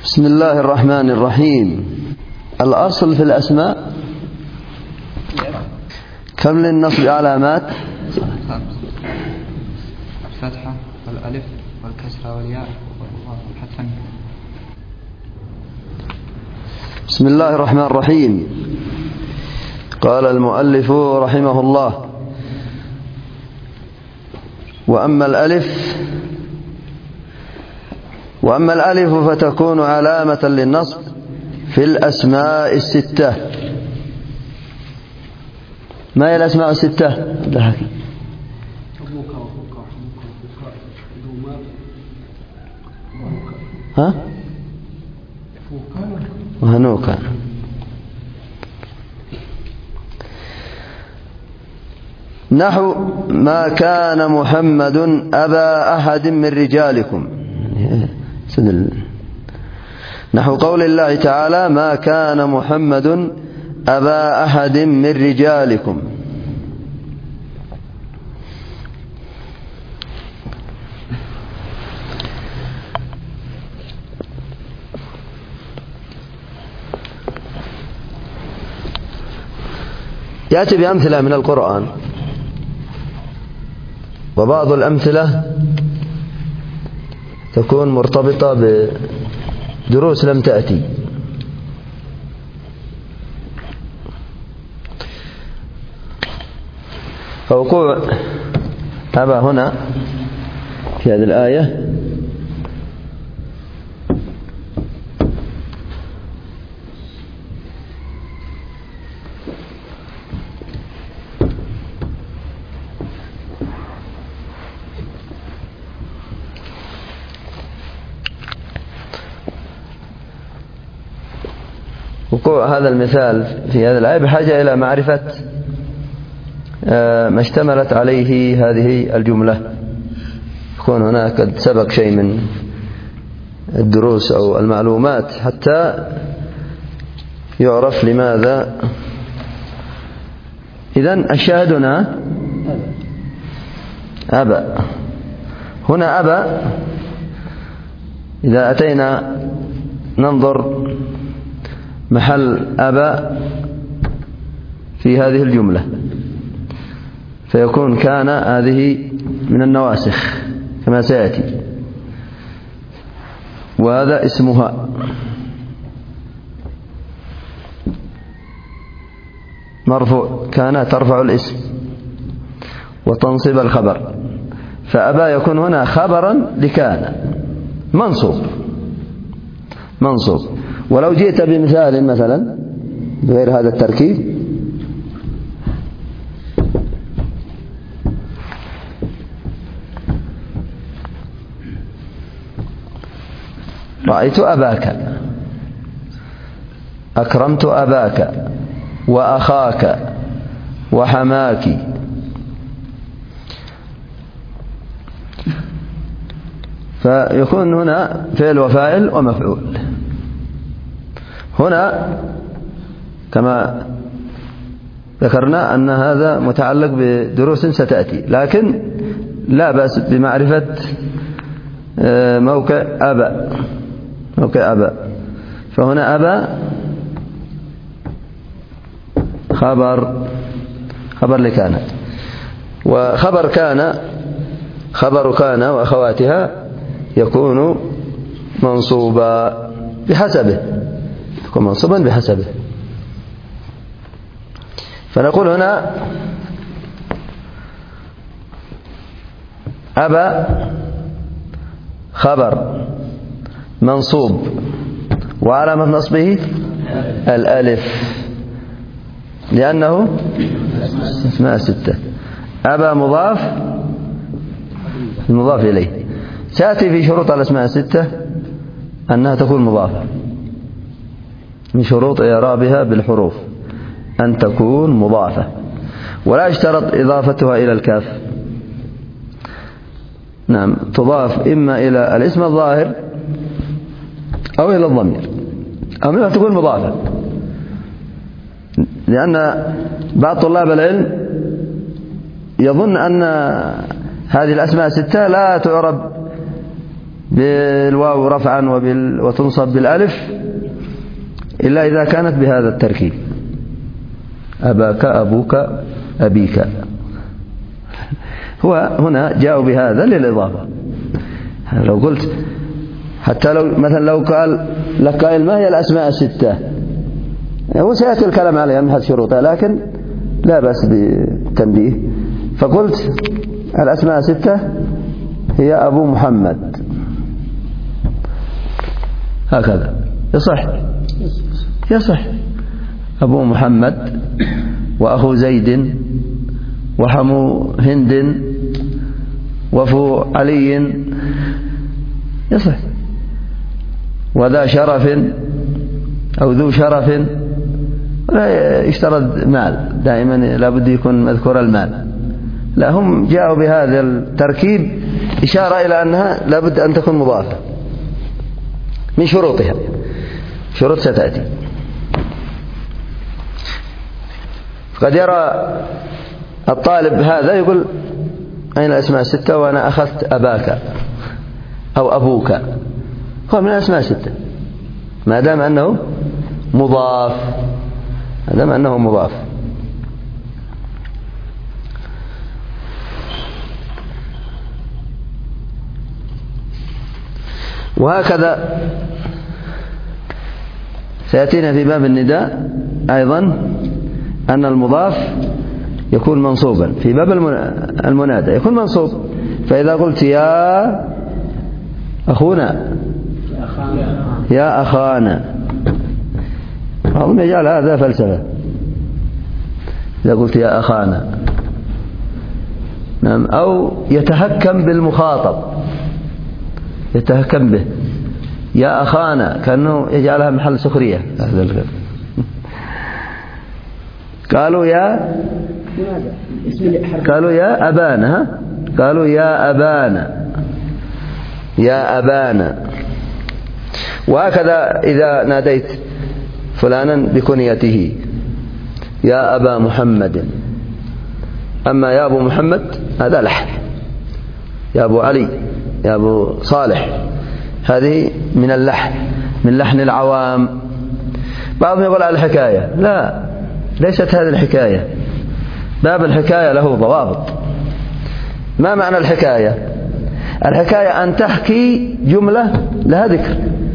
بسم الله الرحمن الرحيم. الأصل في الأسماء كم للنصب علامات؟ الفتحة والألف والكسرة والياء والحذف. بسم الله الرحمن الرحيم. قال المؤلف رحمه الله: وأما الألف فتكون علامة للنصب في الأسماء الستة. ما هي الأسماء الستة؟ ها؟ وهنوكا. نحو ما كان محمد أبا أحد من رجالكم، نحو قول الله تعالى: ما كان محمد أبا أحد من رجالكم. يأتي بأمثلة من القرآن، وبعض الأمثلة تكون مرتبطة بدروس لم تأتي. فوقوع أبا هنا في هذه الآية وقوع هذا المثال في هذا الآية بحاجة إلى معرفة ما اشتملت عليه هذه الجملة. يكون هناك قد سبق شيء من الدروس أو المعلومات حتى يعرف لماذا. إذن الشاهد هنا أبا. هنا أبا، إذا أتينا ننظر محل أبا في هذه الجملة فيكون كان هذه من النواسخ كما سيأتي، وهذا اسمها مرفوع. كان ترفع الاسم وتنصب الخبر، فأبا يكون هنا خبرا لكان منصوب. ولو جئت بمثال مثلا بغير هذا التركيب: رأيت أباك، أكرمت أباك وأخاك وحماك. فيكون هنا فعل وفاعل ومفعول. هنا كما ذكرنا أن هذا متعلق بدروس ستأتي، لكن لا بأس بمعرفة موقع أبا. فهنا أبا خبر لكان، وخبر كان وأخواتها يكون منصوبا بحسبه، يكون منصوبا بحسبه. فنقول هنا أبا خبر منصوب وعلامة نصبه الألف لأنه اسماء ستة. أبا مضاف إليه. سأتي في شروط الأسماء الستة أنها تكون مضافة، من شروط إعرابها بالحروف أن تكون مضافة، ولا يشترط إضافتها إلى الكاف. نعم، تضاف إما إلى الاسم الظاهر أو إلى الضمير، أو منها تكون مضافة. لأن بعض طلاب العلم يظن أن هذه الأسماء الستة لا تعرب بالواو رفعا وتنصب بالألف إلا إذا كانت بهذا التركيب: أباك، أبوك، أبيك. هو هنا جاءوا بهذا للإضافة. لو قلت حتى لو قال لك قائل ما هي الأسماء الستة، هو سيأتي الكلام عليها من هذه شروطها، لكن لا بأس بالتنبيه. فقلت الأسماء ستة هي أبو محمد، هكذا يصح أبو محمد وأخو زيد وحمو هند وفو علي، يصح. وذا شرف أو ذو شرف، لا يشترط مال، دائما لابد يكون مذكور المال. لا، هم جاءوا بهذا التركيب إشارة إلى أنها لابد أن تكون مضافة من شروطها، شروط ستأتي. قد يرى الطالب هذا يقول أين الأسماء الستة وأنا أخذت أباك أو أبوك، هو من الأسماء الستة ما دام أنه مضاف، وهكذا سيأتينا في باب النداء أيضا أن المضاف يكون منصوبا. في باب المنادى يكون منصوب، فإذا قلت يا أخونا، يا أخانا، بعضهم يجعل هذا فلسفة. إذا قلت يا أخانا، نعم، أو يتهكم بالمخاطب، يتهكم به، يا أخانا، كأنه يجعلها محل سخرية. قالوا يا أبانا، قالوا يا أبانا، يا أبانا. وهكذا إذا ناديت فلانا بكنيته: يا أبا محمد. أما يا أبو محمد هذا لحن، يا أبو علي، يا أبو صالح، هذه من اللحن، من لحن العوام. بعضهم يقول على الحكاية، لا، ليست هذه الحكاية. باب الحكاية له ضوابط. ما معنى الحكاية؟ الحكاية أن تحكي جملة لها ذكر،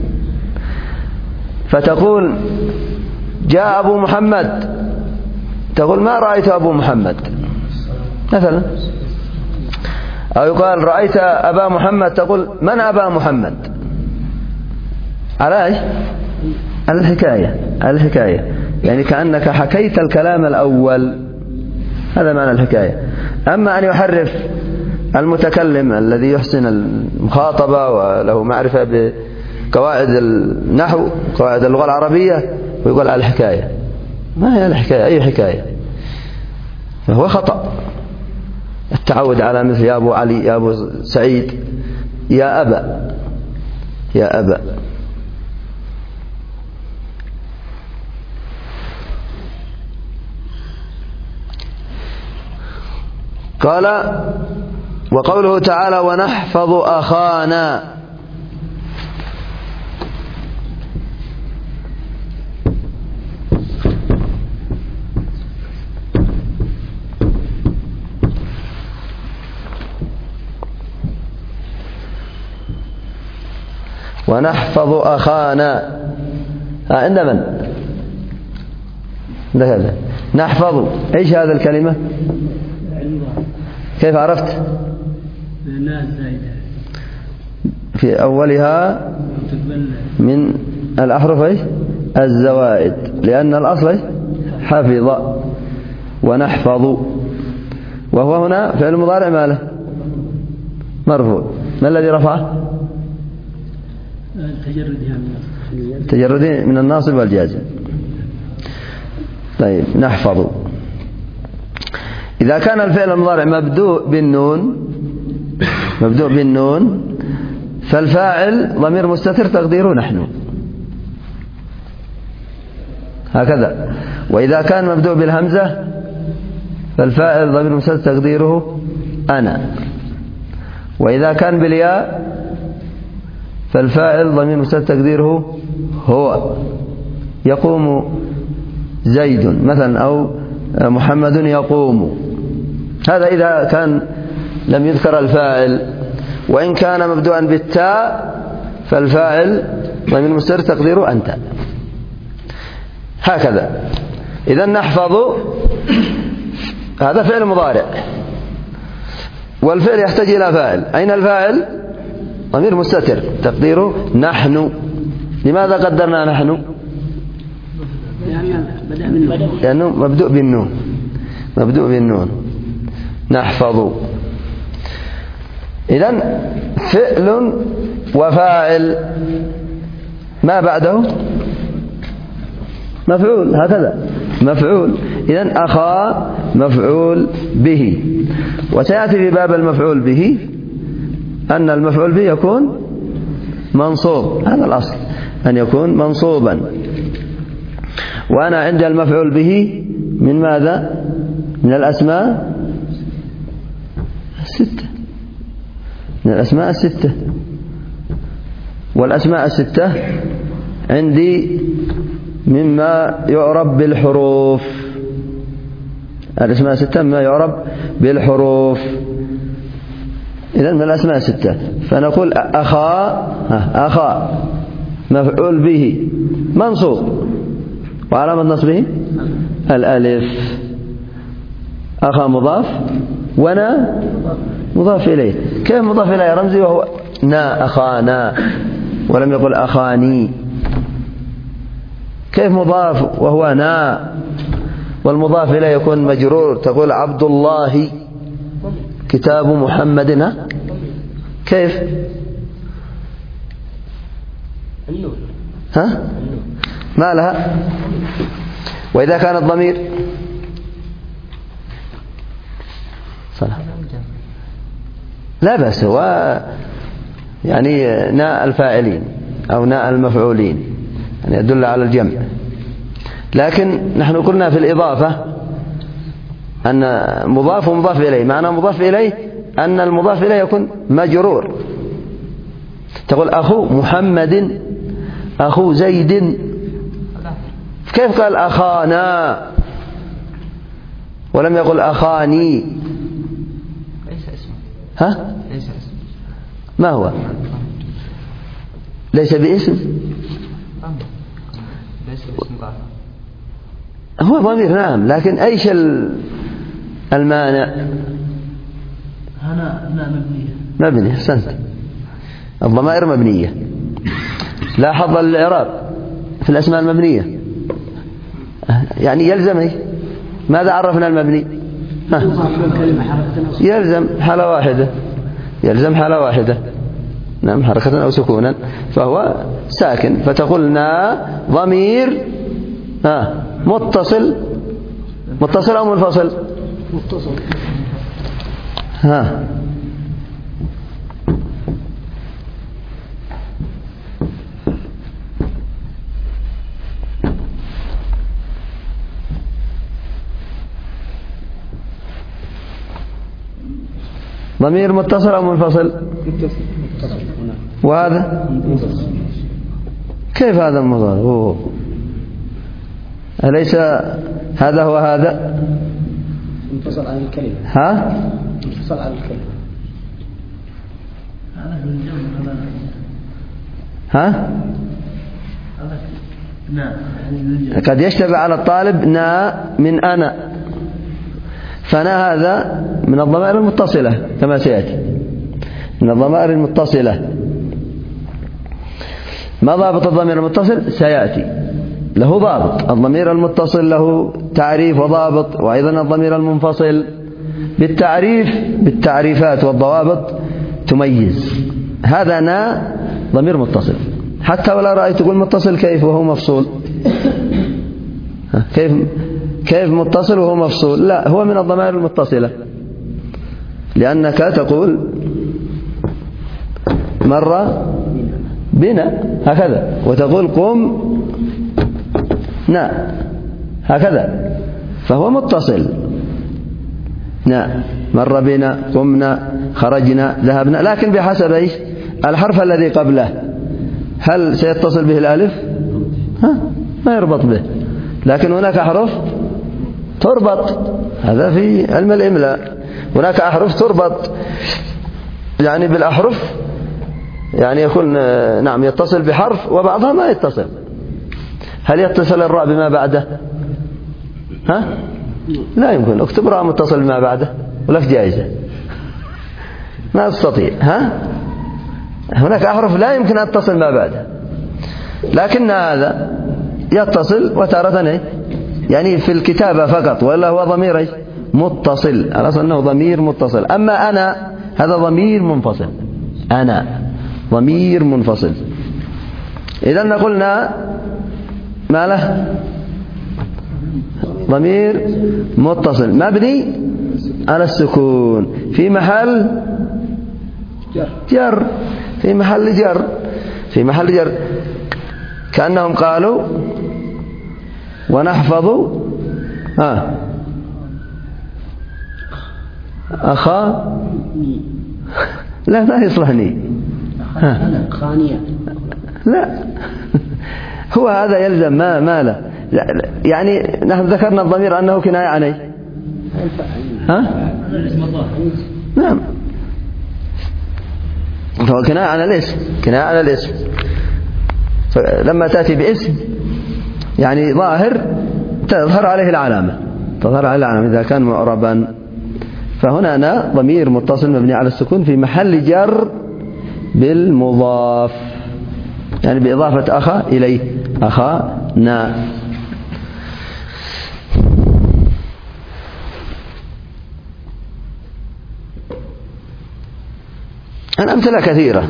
فتقول جاء أبو محمد، تقول ما رأيت أبو محمد مثلا، أو يقال رأيت أبا محمد، تقول من أبا محمد. على إيش؟ على الحكاية، يعني كأنك حكيت الكلام الأول، هذا معنى الحكاية. أما أن يحرف المتكلم الذي يحسن المخاطبة وله معرفة بقواعد النحو، قواعد اللغة العربية، ويقول على الحكاية، ما هي الحكاية؟ أي حكاية؟ فهو خطأ. التعود على مثل يا أبو علي، يا أبو سعيد، يا أبا، يا أبا. قال: وقوله تعالى: ونحفظ أخانا. ونحفظ أخانا عند من؟ هذا نحفظ. إيش هذا الكلمة؟ كيف عرفت؟ في أولها من الأحرف الزوائد، لأن الأصل حفظ ونحفظ، وهو هنا فعل مضارع ماله مرفوع. ما الذي رفعه؟ تجرده من الناصب والجازم. طيب، نحفظ. إذا كان الفعل المضارع مبدوء بالنون فالفاعل ضمير مستتر تقديره نحن، هكذا. وإذا كان مبدوء بالهمزة فالفاعل ضمير مستتر تقديره أنا. وإذا كان بالياء فالفاعل ضمير مستتر تقديره هو. يقوم زيد مثلا أو محمد يقوم، هذا إذا كان لم يذكر الفاعل. وإن كان مبدوءا بالتاء فالفاعل ضمير مستتر تقديره أنت. هكذا. إذا نحفظ، هذا فعل مضارع، والفعل يحتاج إلى فاعل. أين الفاعل؟ ضمير مستتر تقديره نحن. لماذا قدرنا نحن؟ لأنه مبدوء بالنون، مبدوء بالنون. نحفظ. إذن فعل وفاعل، ما بعده مفعول، هكذا مفعول. إذن أخا مفعول به. وسيأتي في باب المفعول به أن المفعول به يكون منصوب، هذا الأصل أن يكون منصوبا. وأنا عندي المفعول به من ماذا؟ من الأسماء الستة، من الأسماء الستة. والأسماء الستة عندي مما يعرب بالحروف. الأسماء الستة مما يعرب بالحروف. إذن من الأسماء الستة. فنقول أخا مفعول به منصوب، وعلامة نصبه الألف. أخا مضاف، ونا مضاف إليه. كيف مضاف إليه رمزي وهو نا؟ أخانا، ولم يقل أخاني. كيف مضاف وهو نا؟ والمضاف إليه يكون مجرور، تقول عبد الله كتاب محمد. كيف؟ ما لها؟ وإذا كان الضمير لا بأس، هو يعني ناء الفاعلين أو ناء المفعولين، يعني يدل على الجمع. لكن نحن قلنا في الإضافة أن مضاف ومضاف إليه. معنى مضاف إليه أن المضاف إليه يكون مجرور. تقول أخو محمد، أخو زيد. كيف قال أخانا ولم يقل أخاني؟ ليس اسم. ليس اسم. ما هو؟ ليس باسم. ليس باسم ضعف. هو ضمير نعم، لكن أيش المانع؟ هنا مبنية. مبنية، أحسنت. الضمائر مبنية. لا حظ للإعراب في الأسماء المبنية. يعني يلزم ماذا عرفنا المبني؟ يلزم حالة واحدة، يلزم حالة واحدة. نعم، حركة أو سكونا، فهو ساكن. فتقولنا ضمير متصل. متصل أو منفصل؟ متصل. ضمير متصل أو منفصل؟ وهذا كيف هذا مضاد؟ أليس هذا هو هذا؟ منفصل عن الكلمة. منفصل عن الكلمة. قد يشتبه على الطالب نا من أنا، فنا هذا من الضمائر المتصلة كما سيأتي، من الضمائر المتصلة. ما ضابط الضمير المتصل؟ سيأتي، له ضابط. الضمير المتصل له تعريف وضابط، وأيضا الضمير المنفصل بالتعريفات والضوابط تميز. هذا نا ضمير متصل، حتى ولا رأيت تقول متصل كيف وهو مفصول؟ كيف متصل وهو مفصول؟ لا، هو من الضمائر المتصلة، لأنك تقول مر بنا هكذا، وتقول قم نا هكذا، فهو متصل. نا مر بنا، قمنا، خرجنا، ذهبنا، لكن بحسب الحرف الذي قبله. هل سيتصل به الألف؟ ما يربط به. لكن هناك أحرف تربط، هذا في علم الإملاء. هناك أحرف تربط يعني بالأحرف، يعني يكون نعم يتصل بحرف وبعضها ما يتصل. هل يتصل الراء بما بعده؟ لا يمكن. اكتب راء متصل بما بعده ولك جائزة. ما تستطيع. هناك أحرف لا يمكن أن تتصل ما بعده، لكن هذا يتصل وتارة يعني في الكتابة فقط، ولا هو ضمير متصل. الأصل أنه ضمير متصل. أما أنا هذا ضمير منفصل. أنا ضمير منفصل. إذا قلنا ما له؟ ضمير متصل مبني على السكون في محل جر. في محل جر. في محل جر. كأنهم قالوا ونحفظ أخا. لا ما يصلحني. لا هو هذا يلزم ما له. يعني نحن ذكرنا الضمير أنه كناية عن ايش؟ نعم، فهو كناية عن الاسم. كناية عن الاسم. لما تأتي باسم يعني ظاهر تظهر عليه العلامة. تظهر عليه العلامة إذا كان معربا. فهنا أنا ضمير متصل مبني على السكون في محل جر بالمضاف، يعني بإضافة أخا إليه. أخانا. الأمثلة كثيرة،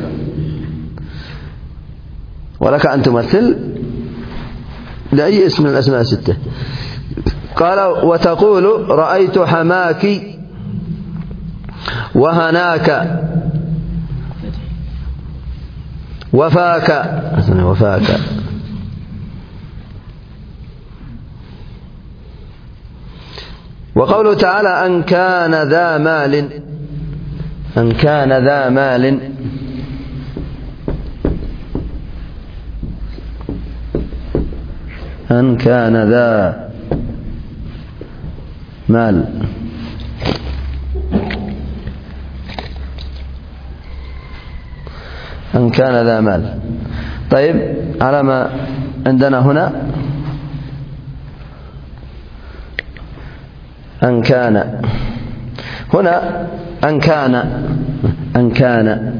ولك أن تمثل لأي اسم من الأسماء الستة. قال وتقول رأيت حماك وهناك وفاك. وقوله تعالى أن كان ذا مال. أن كان ذا مال. أن كان ذا مال. أن كان ذا مال. طيب على ما عندنا هنا أن كان. هنا أن كان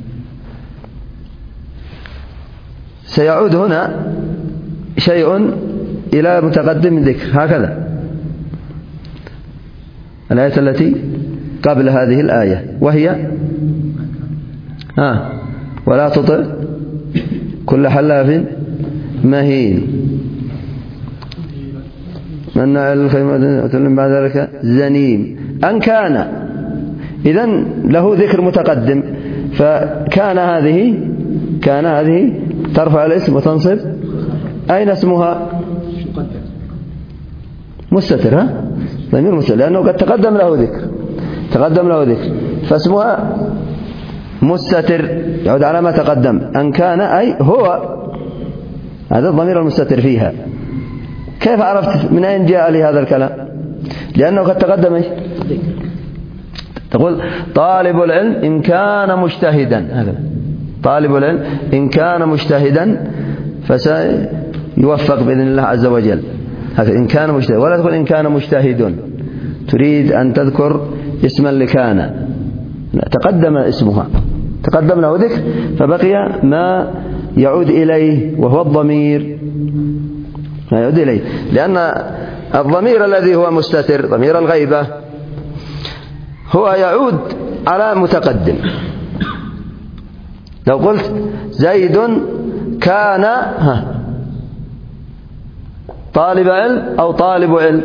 سيعود هنا شيء إلى متقدم ذكر. هكذا الآية التي قبل هذه الآية، وهي ولا تطع كل حلاف مهين مناع للخير بعد ذلك زنيم. أن كان إذن له ذكر متقدم. فكان هذه ترفع الاسم وتنصب. أين اسمها؟ مستتر. ضمير مستتر لأنه قد تقدم له ذكر. فاسمها مستتر يعود على ما تقدم. أن كان أي هو، هذا الضمير المستتر فيها. كيف عرفت من أين جاء لي هذا الكلام؟ لأنه قد تقدم تقول طالب العلم إن كان مجتهدا. هذا طالب العلم إن كان مجتهدا فسيوفق بإذن الله عز وجل. هذا إن كان مجتهدا. ولا تقول إن كان مجتهد تريد أن تذكر اسما لكان. تقدم اسمها، تقدم له ذكر، فبقي ما يعود إليه وهو الضمير. ما يعود إليه لأن الضمير الذي هو مستتر ضمير الغيبة هو يعود على متقدم. لو قلت زيد كان طالب علم أو طالب علم.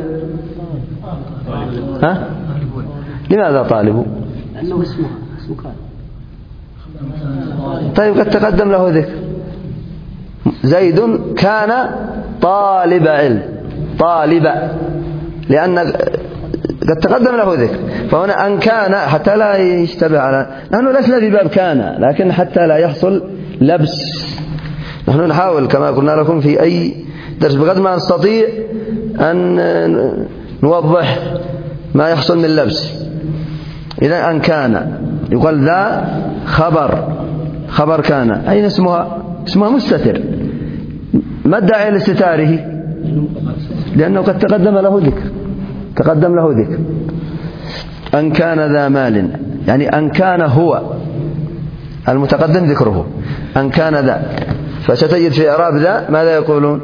لماذا طالب؟ لأنه اسمه كان. طيب قد تقدم له ذكر. زيد كان طالب علم. لأن قد تقدم له ذكر. فهنا أن كان حتى لا يشتبه على، نحن لسنا في باب كان، لكن حتى لا يحصل لبس نحن نحاول كما قلنا لكم في أي درس بقدر ما نستطيع أن نوضح ما يحصل من لبس. إذا أن كان يقال ذا خبر كان، أين اسمها مستتر. ما الداعي لاستتاره؟ لأنه قد تقدم له ذكر. أن كان ذا مال، يعني أن كان هو المتقدم ذكره، أن كان ذا، فستجد في إعراب ذا ماذا يقولون؟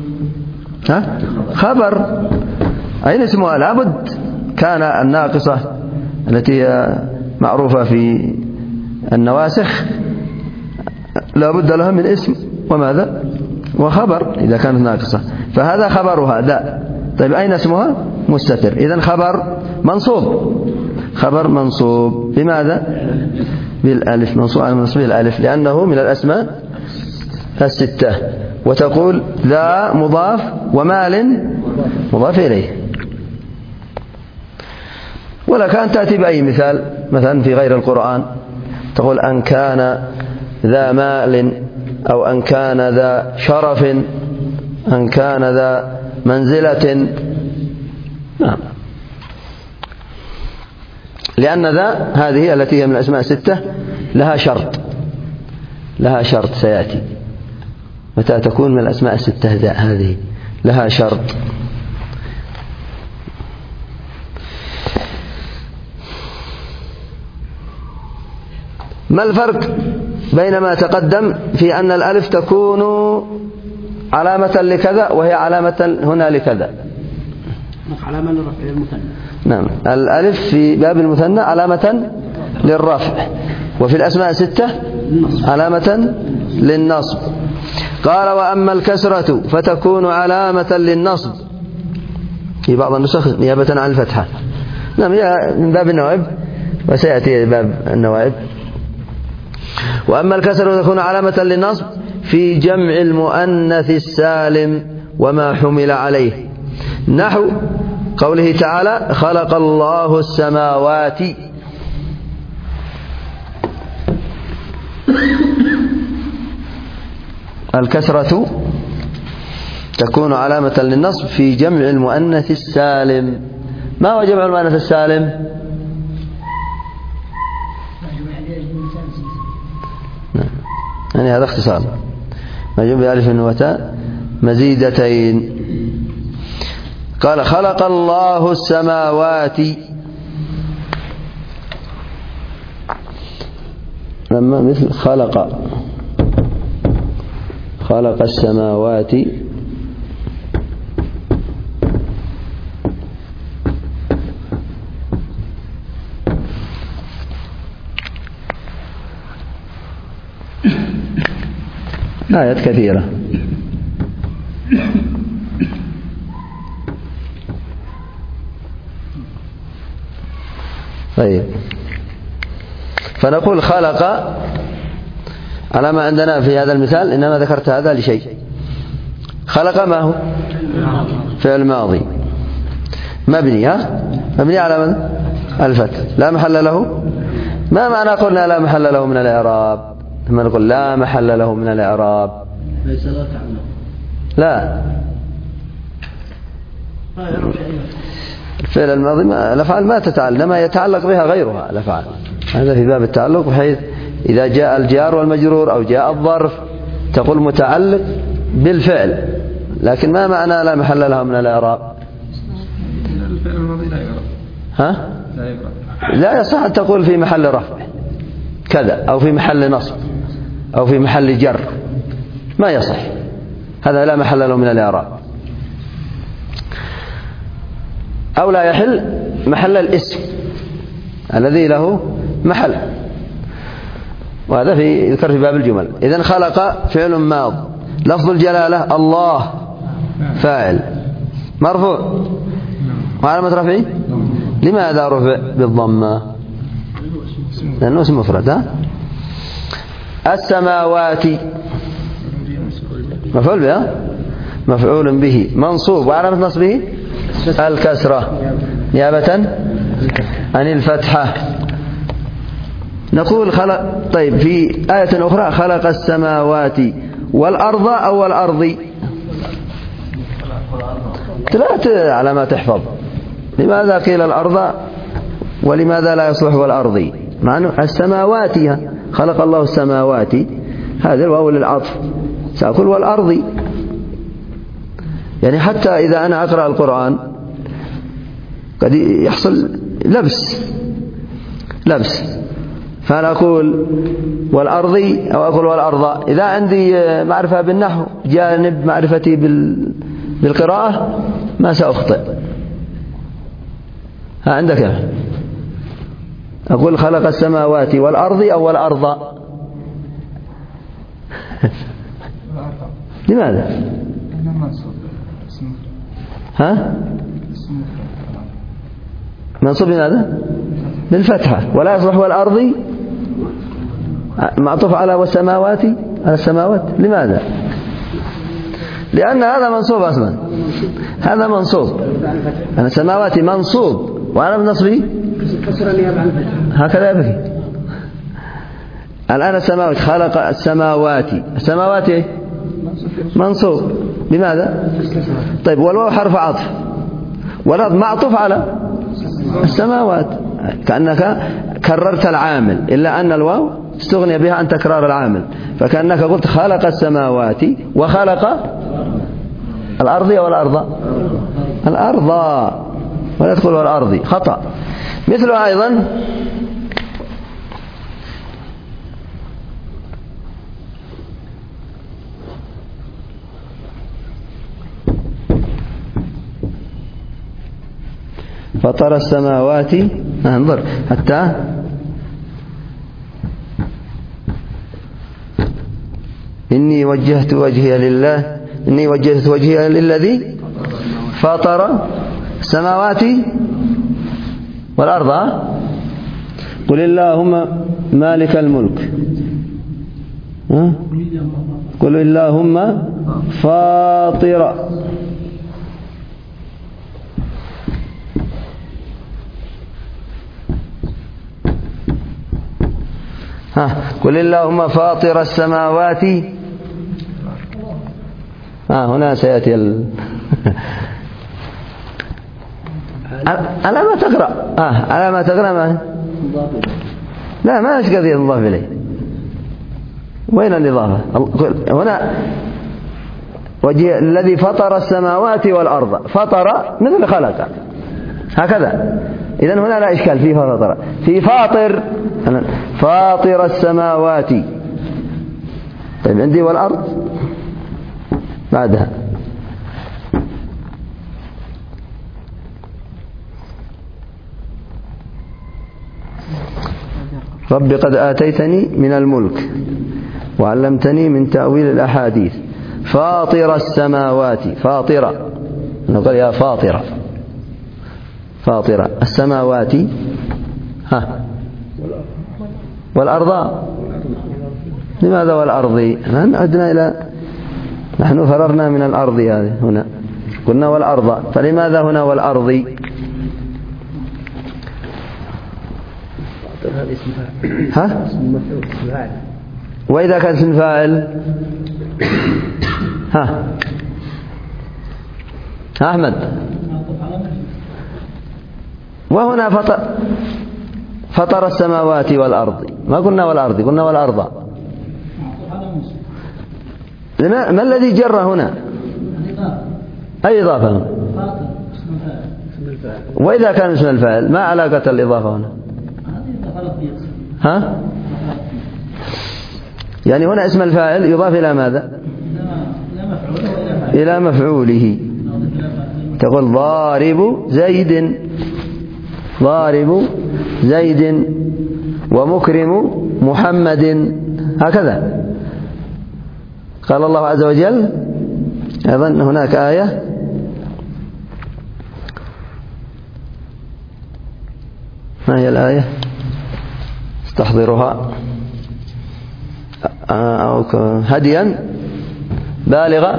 خبر. أين اسمها؟ لابد كان الناقصة التي هي معروفة في النواسخ لابد لها من اسم وماذا؟ وخبر إذا كانت ناقصة، فهذا خبرها ذا. طيب أين اسمها؟ مستتر. إذن خبر منصوب بماذا؟ بالألف، منصوب على منصوب الألف لأنه من الأسماء الستة. وتقول ذا مضاف ومال مضاف إليه. ولك أن تأتي بأي مثال، مثلا في غير القرآن تقول أن كان ذا مال، أو أن كان ذا شرف، أن كان ذا منزلة. نعم، لأن ذا هذه التي هي من الأسماء الستة لها شرط سيأتي متى تكون من الأسماء الستة. ذا هذه لها شرط. ما الفرق بين ما تقدم في أن الألف تكون علامة لكذا وهي علامة هنا لكذا؟ علامة للرفع المثنى. نعم، الألف في باب المثنى علامة للرفع، وفي الأسماء الستة علامة للنصب. قال وأما الكسرة فتكون علامة للنصب في بعض النسخ نيابة عن الفتحة. نعم، هي من باب النوائب وسيأتي باب النوائب. وأما الكسرة تكون علامة للنصب في جمع المؤنث السالم وما حمل عليه، نحو قوله تعالى خلق الله السماوات. الكسرة تكون علامة للنصب في جمع المؤنث السالم. ما هو جمع المؤنث السالم؟ يعني هذا اختصار، مجموع بألف وتاء مزيدتين. قال خلق الله السماوات، لما مثل خلق السماوات آيات كثيرة. طيب، فنقول خلق على ما عندنا في هذا المثال، إنما ذكرت هذا لشيء. خلق ما هو؟ فعل ماضي مبني، مبني على من؟ الفتح، لا محل له. ما معنى قلنا لا محل له من الإعراب؟ لما نقول لا محل له من الإعراب، لا، الفعل الماضي الأفعال ما تتعلق، لما يتعلق بها غيرها الأفعال. هذا في باب التعلق، بحيث إذا جاء الجار والمجرور أو جاء الظرف تقول متعلق بالفعل. لكن ما معنى لا محل له من الإعراب؟ الفعل الماضي لا يعرب. لا يصح أن تقول في محل رفع كذا، أو في محل نصب، أو في محل جر، ما يصح. هذا لا محل له من الإعراب. أو لا يحل محل الاسم الذي له محل، وهذا يذكر في باب الجمل. إذن خلق فعل ماض، لفظ الجلالة الله فاعل مرفوع، وعلامة رفعه لماذا رفع بالضمة؟ لأنه اسم مفرد. السماوات مفعول به منصوب، وعلامة نصبه الكسرة نيابة عن الفتحة. نقول طيب في آية أخرى خلق السماوات والأرض أو الأرض. 3 علامات تحفظ. لماذا قيل الأرض ولماذا لا يصلح والأرض؟ مع أنه السماوات خلق الله السماوات، هذا الواو للعطف، سأقول والأرض. يعني حتى إذا أنا أقرأ القرآن قد يحصل لبس، فأنا أقول والأرض أو أقول والأرض. إذا عندي معرفة بالنحو جانب معرفتي بالقراءة ما سأخطئ. ها عندك أقول خلق السماوات والأرض أو والأرض. لماذا؟ ها؟ منصوب لماذا؟ بالفتحة. ولا يصلح والأرض معطوف على والسماوات، على السماوات. لماذا؟ لأن هذا منصوب أصلا، هذا منصوب. أنا السماوات منصوب وأنا بنصبي هكذا يبكي. الآن السماوات خلق السماوات، السماوات منصوب. لماذا؟ طيب والواو حرف عطف والأرض معطوف على السماوات، كأنك كررت العامل، إلا أن الواو استغني بها عن تكرار العامل، فكأنك قلت خلق السماوات وخلق الأرض والأرض. الأرض ولا تقول والأرض، خطأ. مثله أيضا فطر السماوات. انظر حتى إني وجهت وجهي لله، إني وجهت وجهي للذي فطر السماوات والأرض. قل اللهم مالك الملك، قل اللهم فاطر قل اللهم فاطر السماوات. هنا سيأتي على ما تقرأ على ما تقرأ ما لا ما أشكال يضاف إليه. وين الإضافة؟ هنا وجه الذي فطر السماوات والأرض، فطر مثل خلق هكذا. إذن هنا لا إشكال في فطر، في فاطر، فاطر السماوات. طيب عندي والأرض بعدها رب قد آتيتني من الملك وعلمتني من تأويل الأحاديث فاطر السماوات. فاطرة، نقول يا فاطرة، فاطرة السماوات والأرض. لماذا والأرض؟ نحن فررنا من الأرض هذه، هنا قلنا والأرض، فلماذا هنا والأرض؟ وإذا كان اسم فاعل أحمد، وهنا فطر السماوات والأرض، ما قلنا والأرض، قلنا والأرض. ما الذي جر هنا؟ أي إضافة؟ وإذا كان اسم الفاعل ما علاقة الإضافة هنا؟ يعني هنا اسم الفاعل يضاف إلى ماذا؟ إلى مفعوله. تقول ضارب زيد، ضارب زيد ومكرم محمد، هكذا. قال الله عز وجل أيضا هناك آية ما هي الآية؟ استحضرها. هديا بالغ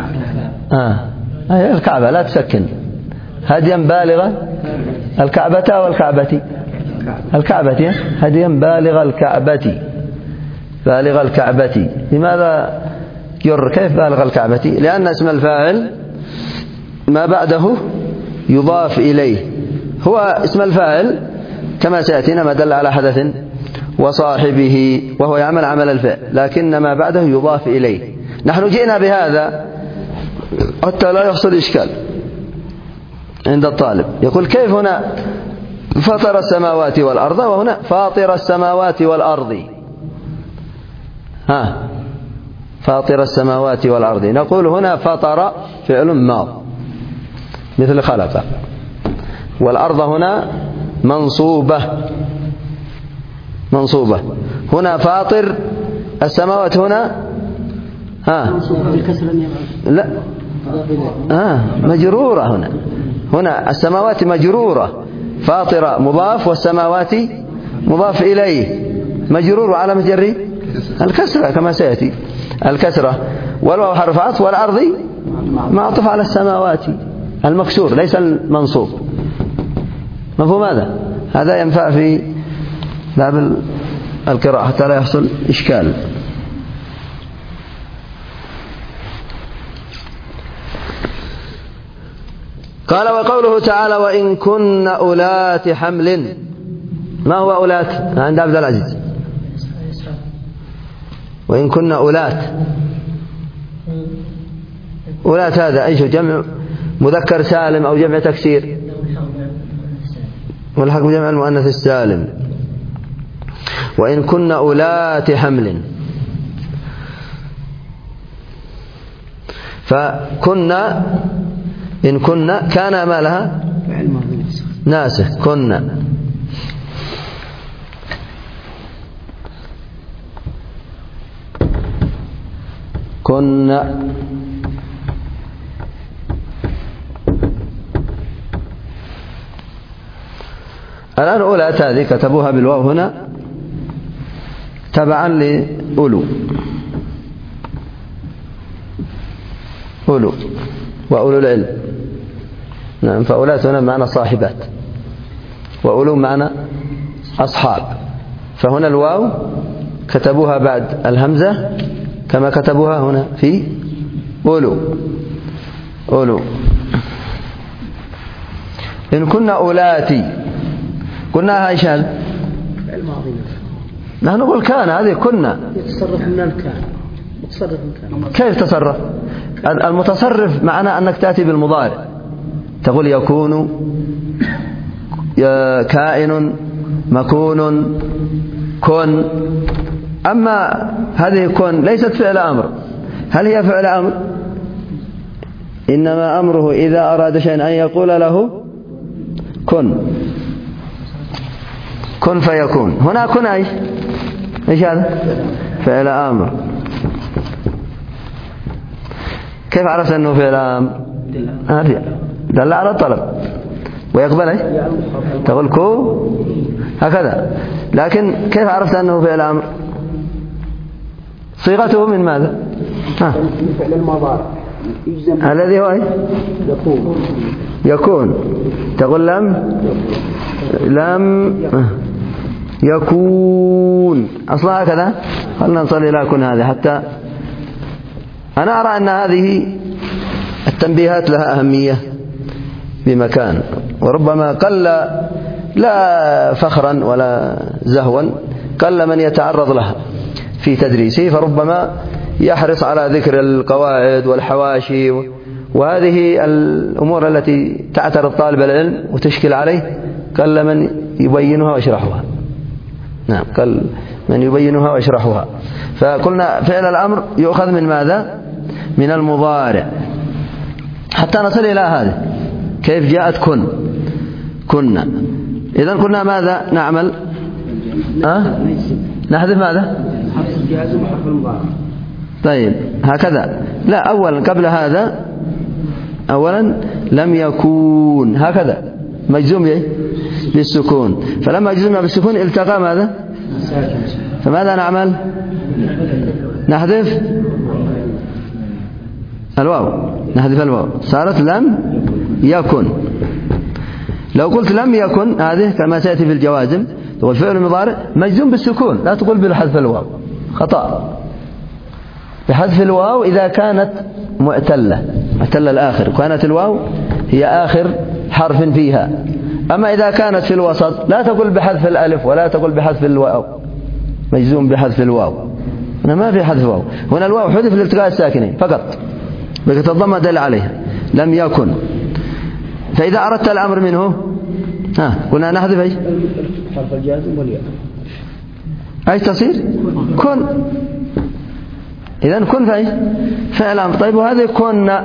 الكعبة، لا تسكن. هديا بالغ الكعبة والكعبة، الكعبة هديا بالغ الكعبة، بالغ الكعبة. لماذا ير. كيف بالغ الكعبة؟ لأن اسم الفاعل ما بعده يضاف إليه. هو اسم الفاعل كما سيأتينا ما دل على حدث وصاحبه وهو يعمل عمل الفعل، لكن ما بعده يضاف إليه. نحن جئنا بهذا حتى لا يحصل إشكال عند الطالب. يقول كيف هنا فطر السماوات والأرض وهنا فاطر السماوات والأرض؟ فاطر السماوات والأرض. نقول هنا فطر فعل ماض مثل خلق، والأرض هنا منصوبة. هنا فاطر السماوات هنا لا مجرورة. هنا السماوات مجرورة، فاطرة مضاف والسماوات مضاف إليه مجرور على مجر الكسرة كما سيأتي الكسرة، والواو حرف عطف، والأرض معطوف على السماوات المكسور ليس المنصوب. مفهوم هذا؟ هذا ينفع في باب القراءة حتى لا يحصل إشكال. قال وقوله تعالى وإن كن أولات حمل. ما هو أولات عند عبد العزيز؟ وإن كن أولات هذا أيش جمع مذكر سالم أو جمع تكسير؟ والحق بجمع المؤنث السالم. وإن كن أولات حمل، فكنا إن كنا كان ما لها ناسخ كنا. الآن أولات هذه كتبوها بالواو هنا تبعا لأولو وأولو العلم. نعم، فأولات هنا معنى صاحبات وأولو معنى أصحاب. فهنا الواو كتبوها بعد الهمزة كما كتبوها هنا في أولو. إن كنا أولاتي كنا هاي شال نحن نقول كان، هذه كنا يتصرف من الكان. كيف تصرف؟ المتصرف معنى أنك تأتي بالمضارع، تقول يكون، كائن، مكون، كن. أما هذه كن ليست فعل أمر. هل هي فعل أمر؟ إنما أمره إذا أراد شيئا أن يقول له كن فيكون. هنا كن إيش هذا؟ فعل أمر. كيف عرفت أنه فعل أمر؟ دل على الطلب ويقبل تقول كو هكذا. لكن كيف عرفت أنه فعل أمر؟ صيغته من ماذا؟ فعل المضارع الذي هو يكون. تقول لم يكون أصلا هكذا. خلنا نصل إلى كن هذه حتى أنا أرى أن هذه التنبيهات لها أهمية بمكان، وربما قل لا فخرا ولا زهوا قل من يتعرض لها في تدريسه، فربما يحرص على ذكر القواعد والحواشي وهذه الأمور التي تعترض طالب العلم وتشكل عليه، قل من يبينها ويشرحها. نعم، قل من يبينها ويشرحها. فقلنا فعل الأمر يؤخذ من ماذا؟ من المضارع. حتى نصل إلى هذا كيف جاءت كنا. إذن كنا ماذا نعمل؟ نحذف ماذا؟ طيب هكذا. لا، أولا قبل هذا أولا لم يكون هكذا مجزوم بالسكون، فلما جزمنا بالسكون التقى ماذا؟ فماذا نعمل؟ نحذف الواو صارت لم يكن. لو قلت لم يكن هذه كما سيأتي في الجوازم تقول فعل مضارع مجزوم بالسكون، لا تقول بالحذف الواو، خطأ. بحذف الواو إذا كانت معتلة الآخر، كانت الواو هي آخر حرف فيها. أما إذا كانت في الوسط لا تقول بحذف الألف ولا تقول بحذف الواو، مجزوم بحذف الواو. هنا ما في حذف واو، هنا الواو حذف لالتقاء الساكنين فقط، بقت الضمة دل عليها لم يكن. فإذا أردت الأمر منه قلنا نحذف ايش؟ حرف الجازم والياء. ايش تصير؟ كن. إذن كن فايش؟ فعل أمر. طيب وهذه كن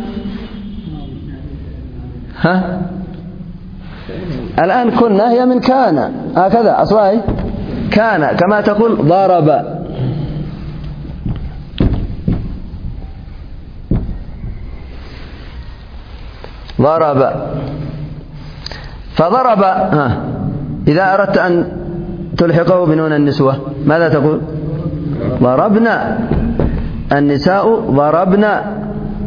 الآن كنا هي من كان، هكذا أصلها كان، كما تقول ضرب. فضرب إذا أردت أن تلحقه بنون النسوة ماذا تقول؟ ضربنا، النساء ضربنا،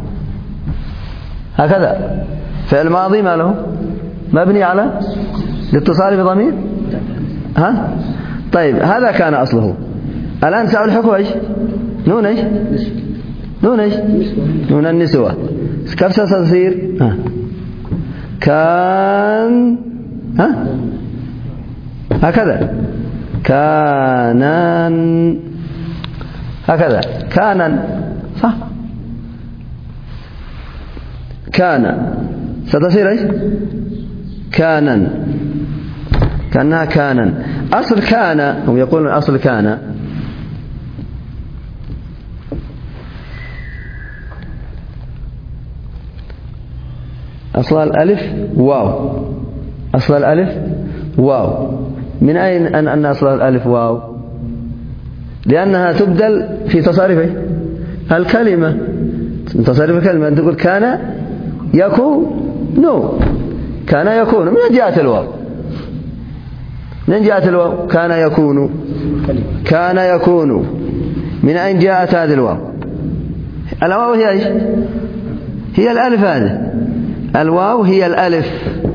هكذا. فعل ماضي ما له؟ مبني على الاتصال بضمير. طيب هذا كان أصله. الآن سألحقه ايش؟ نون ايش؟ نون النسوة. كيف ستصير؟ كان هكذا، كانان، هكذا كانان، صح؟ كان ستصير ايش؟ كانان، كأنها كانان. أصل كان، هم يقولون أصل كان أصل الألف واو، أصل الألف واو. من أين أن أصل الألف واو؟ لأنها تبدل في تصاريف الكلمة، تصاريف الكلمة. أن تقول كان يكون، كان يكون، من جاءت الواو؟ من جاءت الواو؟ كان يكون، من أين جاءت هذه الواو؟ الواو هي ايش؟ هي الألف. هذه الواو هي الألف،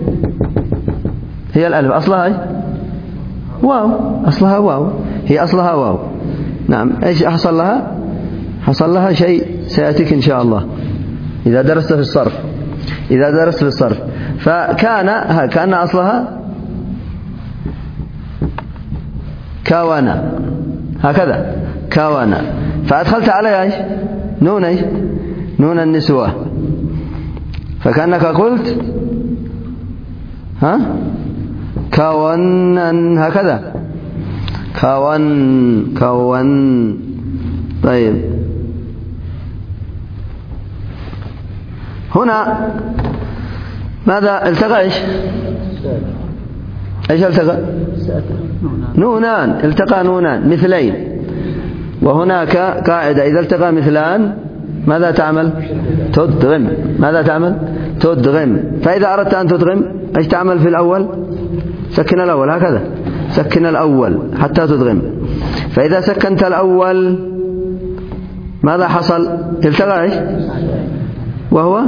أصلها ايش؟ واو، أصلها واو، هي أصلها واو. نعم. ايش حصل لها؟ حصل لها شيء سيأتيك إن شاء الله إذا درست في الصرف. فكان كأن أصلها كاونا، هكذا كاونا. فأدخلت عليها ايش؟ نون ايش؟ نون النسوة. فكأنك قلت كونا، هكذا كون. طيب هنا ماذا التقى؟ ايش التقى؟ نونان، التقى نونان مثلين. وهناك قاعدة إذا التقى مثلان ماذا تعمل؟ تدغم. ماذا تعمل؟ تدغم. فإذا أردت أن تدغم ايش تعمل في الأول؟ سكن الأول، هكذا سكن الأول حتى تدغم. فإذا سكنت الأول ماذا حصل؟ التقى ايش؟ وهو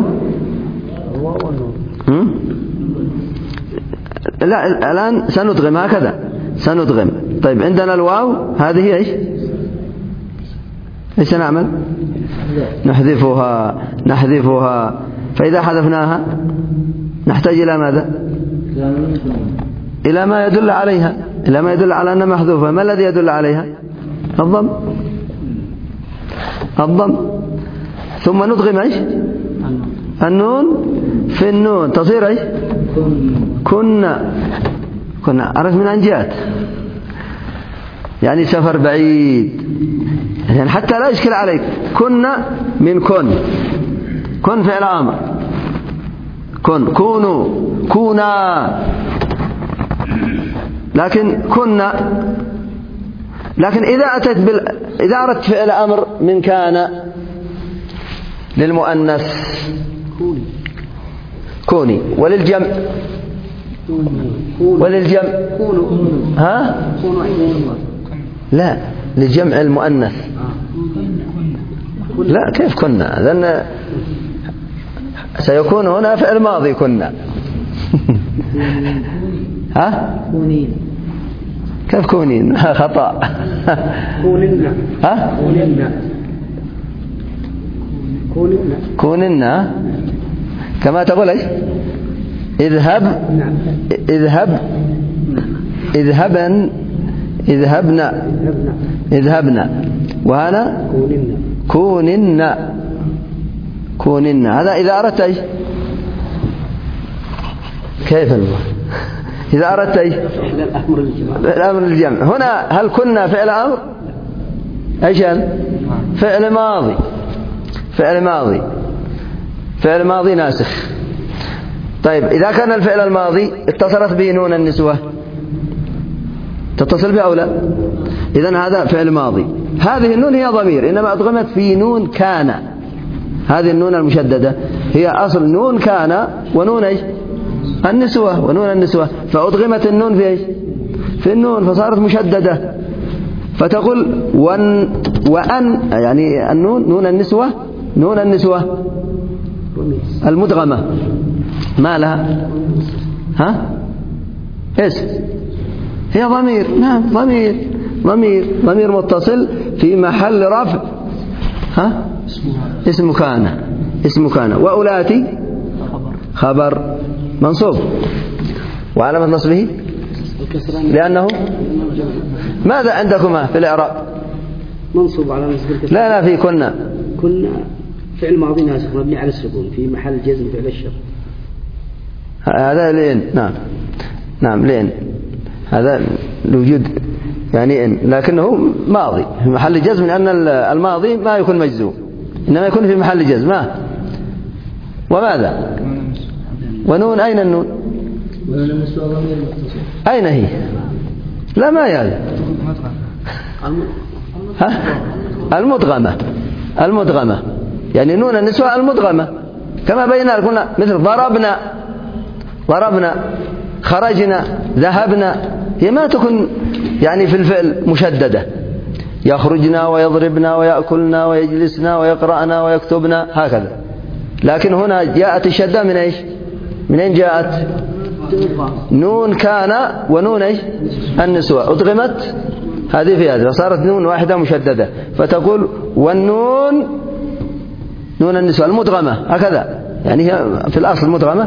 لا، الآن سندغم، هكذا سندغم. طيب عندنا الواو هذه ايش؟ ايش نعمل؟ نحذفها. فإذا حذفناها نحتاج إلى ماذا؟ إلى ما يدل عليها، إلى ما يدل على أنها محذوفة. ما الذي يدل عليها؟ الضم. ثم ندغم ايش؟ النون في النون تصير ايش؟ كنا. عرفت من أين جاءت؟ يعني سفر بعيد، يعني حتى لا يشكل عليك. كنا من كن فعل أمر، كونوا، كونا. لكن كنا، لكن إذا أردت فعل أمر من كان للمؤنث كوني، وللجمع لا، لجمع المؤنث. لا، كيف كنا؟ لأن سيكون هنا فعل ماضي كنا. كيف كونين؟ خطأ. كونن كما تقول ايش؟ اذهبنا وهنا كونن. هذا إذا أردت ايش؟ كيف المعنى؟ إذا أردت ايش؟ الأمر الجمع. هنا هل كنا فعل أمر؟ ايش فعل ماضي ناسخ. طيب إذا كان الفعل الماضي اتصلت به نون النسوة تتصل به أو لا؟ إذن هذا فعل ماضي. هذه النون هي ضمير إنما أدغمت في نون كان. هذه النون المشددة هي أصل نون كان ونون ايش؟ النسوة فأدغمت النون في ايش؟ في النون فصارت مشددة. فتقول وأن يعني النون نون النسوة المدغمة ما لها؟ ايش؟ هي ضمير. نعم ضمير متصل في محل رفع اسم كان وأولاتي خبر منصوب وعلامة نصبه لأنه ماذا عندكما في الإعراب؟ منصوب على نصب الكسر. لا في كنا فعل ماضي ناسخ مبني على السكون في محل جزم فعل الشر. هذا لين. نعم لين هذا الوجود يعني إن لكنه ماضي في محل جزم لأن الماضي ما يكون مجزوم إنما يكون في محل جزم. وماذا؟ ونون أين النون؟ أين هي؟ لا ما هي هذه المدغمة يعني نون النسوة المدغمة كما بينا قلنا مثل ضربنا خرجنا ذهبنا. هي ما تكون يعني في الفعل مشددة يخرجنا ويضربنا ويأكلنا ويجلسنا ويقرأنا ويكتبنا هكذا. لكن هنا جاءت الشدة من ايش؟ من اين جاءت؟ نون كان ونون ايش؟ النسوة أدغمت هذه في هذه فصارت نون واحدة مشددة فتقول والنون نون النسوة المدغمة هكذا يعني هي في الأصل مدغمة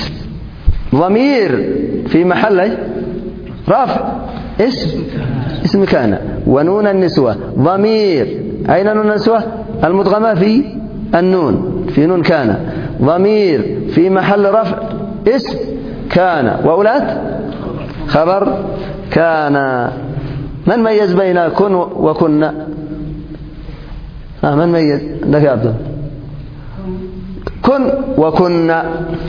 ضمير في محل رفع اسم كان. ونون النسوة ضمير أين نون النسوة؟ المدغمة في النون في نون كان ضمير في محل رفع اسم كان وأولاد خبر كان. من ميز بين كن وكنا؟ من ميز؟ لك يا عبد كن وكنا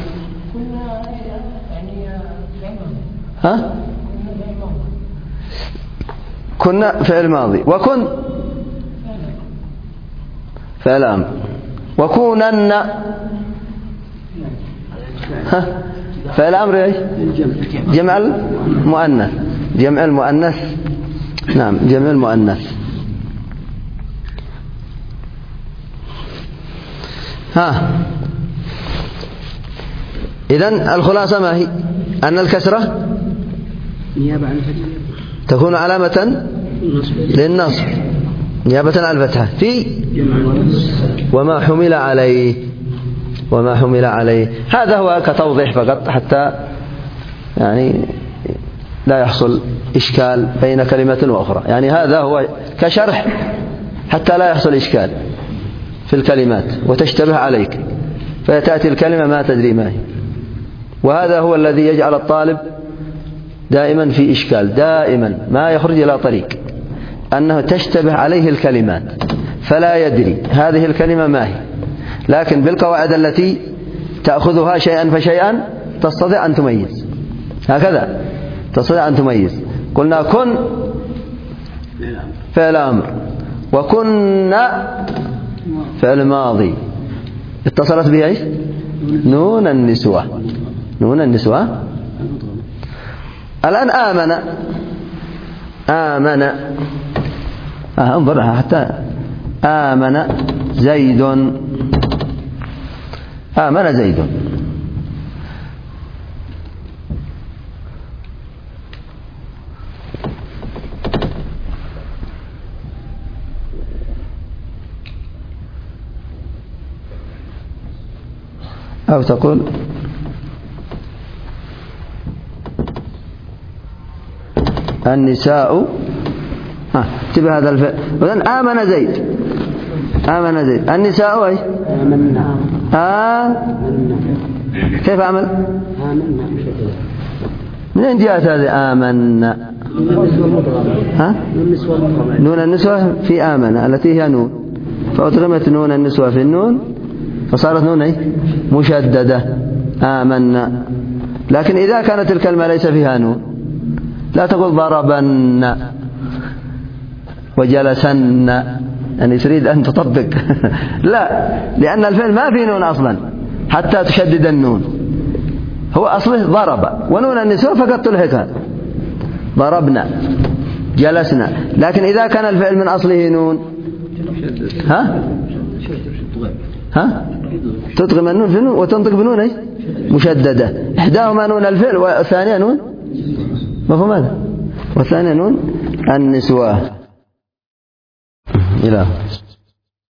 كنا فعل ماضي وكن فعل أمر وكونن فعل أمر ايش؟ جمع المؤنث. نعم جمع المؤنث. إذن الخلاصة ما هي؟ أن الكسرة تكون علامة للنصب نيابة عن الفتحة في وما حمل عليه. هذا هو كتوضيح فقط حتى يعني لا يحصل إشكال بين كلمة وأخرى. يعني هذا هو كشرح حتى لا يحصل إشكال في الكلمات وتشتبه عليك فتأتي الكلمة ما تدري ما هي. وهذا هو الذي يجعل الطالب دائما في إشكال دائما ما يخرج إلى طريق أنه تشتبه عليه الكلمات فلا يدري هذه الكلمة ما هي. لكن بالقواعد التي تأخذها شيئا فشيئا تستطيع أن تميز. هكذا تستطيع أن تميز. قلنا كن فعل أمر وكنا فعل ماضي اتصلت به ايش؟ نون النسوة. الآن آمن انظر حتى آمن زيد أو تقول النساء. انتبه هذا الفعل. إذن آمن زيد. آمن زيد. النساء أي كيف عمل؟ من أين جاءت هذه آمن؟ نون النسوة في آمن التي هي نون، فأدغمت نون النسوة في النون فصارت نون مشددة آمن. لكن إذا كانت الكلمة ليس فيها نون لا تقول ضربن وجلسن، يعني تريد أن تطبق لا، لأن الفعل ما في نون أصلا حتى تشدد النون، هو أصله ضرب ونون النسوة فقط تلحقها ضربنا جلسنا. لكن إذا كان الفعل من أصله نون تدغم النون في النون وتنطق بنون مشددة، إحداهما نون الفعل والثانية نون مفهوم هذا، والثانية نون النسوة. إلى